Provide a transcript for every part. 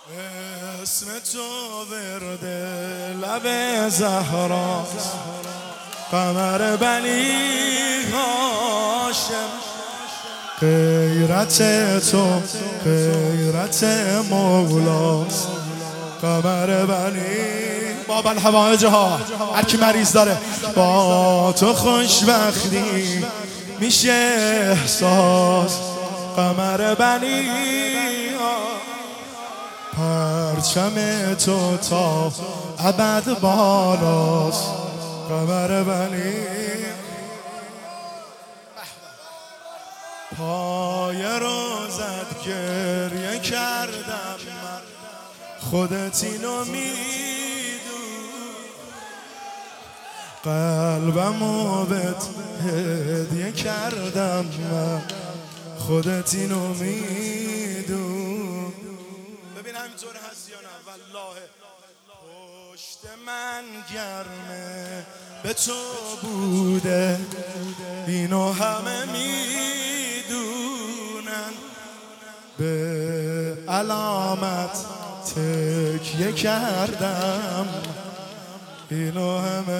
اسم تو ورد لب زهراست، قمر بنی هاشم. غیرت تو غیرت مولاست، قمر بنی باب الحوائج ها. هر کی مریض داره با تو خوشبختی میشه احساس، قمر بنی پرچم تو تا ابد بالاست، قمر بنی. پای روزت گریه کردم من، خودت اینو میدون. قلبمو بهت هدیه کردم من، خودت اینو میدون. ببین همینطور هست یا نه؟ والله پشت من گرمه به تو بوده، اینو همه میدونن. به علامت تکیه کردم، اینو همه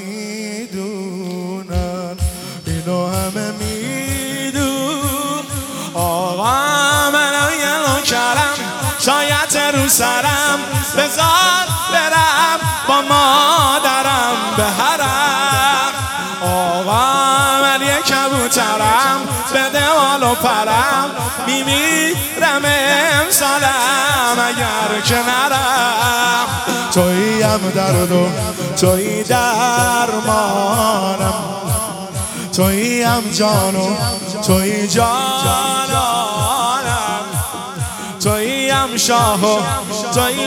میدونن، اینو همه میدون. آقا منو یلو کردم شاید رو سرم، بذار برم با مادرم به حرم. آقا من یک کبوترم بده والو پرم، میمیرم امسالم اگر که نرم. توییم درد و تویی درمانم، توییم جان و تویی جانانم، توییم شاه و تویی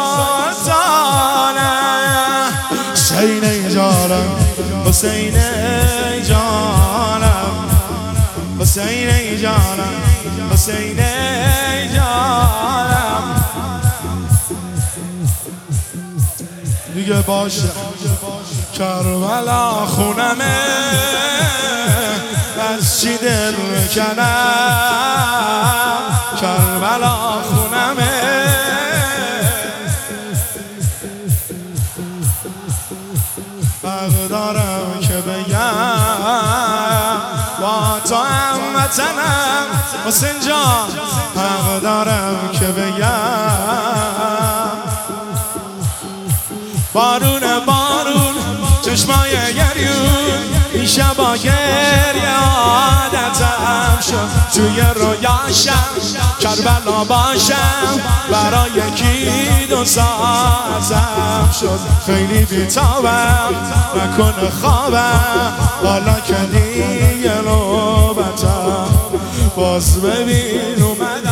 سلطانم. حسین جانم حسین جانم، حسین جانم حسین جانم. دیگه باشه کربلا خونمه، از چی دل کنم؟ کربلا خونمه، حق دارم که بگم با تو هم وطنم حسین جان. حق دارم که بگم بارون بارون چشمای گریون، این شبا گریه عادتم شد. توی رویاشم کربلا باشم، برای یکی دو ساعتم شد. خیلی بیتابم نکنه خوابم، حالا که دیگه نوبتم باز ببین اومدم.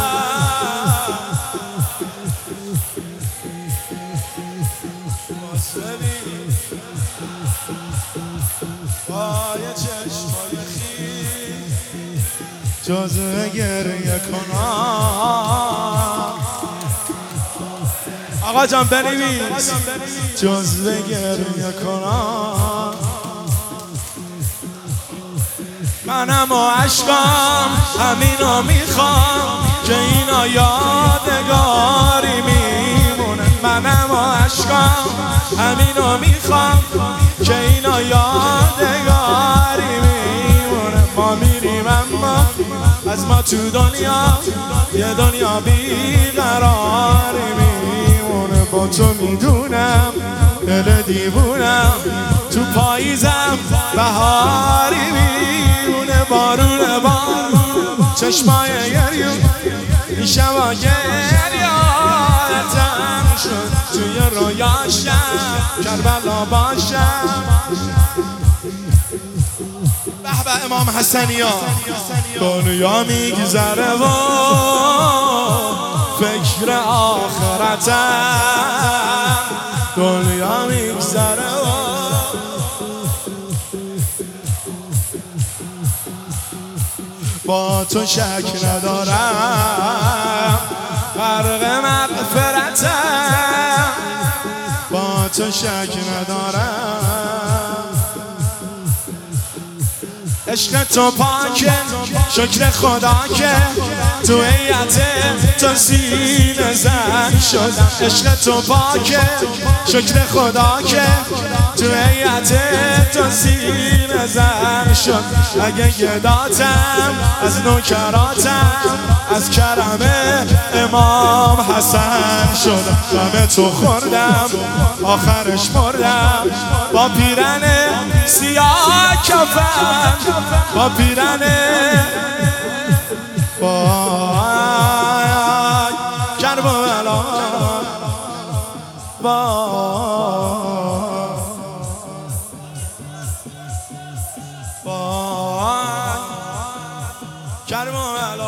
پای چشمای خیز جزو گریه کنم. آقا جان بنویس جزو گریه کنم. منم و عشقم همینو میخوام که اینا یادگاری میمونه. منم و عشقم همینو میخوام که اینا یادگاری میمونه. ما میریم اما از ما تو دنیا یه دنیا بیقراری میمونه. با تو میدونم دل دیوونم، تو پاییزم بهاری میمونه. بارون بارون چشمای گریون، این شبا گریانتم شد. توی رویاشم کربلا باشم. به به امام حسنی ها. دنیا میگذره و فکر آخرتم، دنیا میگذره و با تو شک ندارم، غرق مغفرتم. با تو شک ندارم، عشق تو پاکه شکر خدا که تو هیئت تو سینه زن شدم. عشق تو پاکه شکر خدا که تو هیئت تو سینه زن شد. اگه گداتم از نوکراتم از کرم امام حسن شدم. غم تو خوردم آخرش مردم با پیرن سیاه کفن با پیرن وای کربلا وای کربلا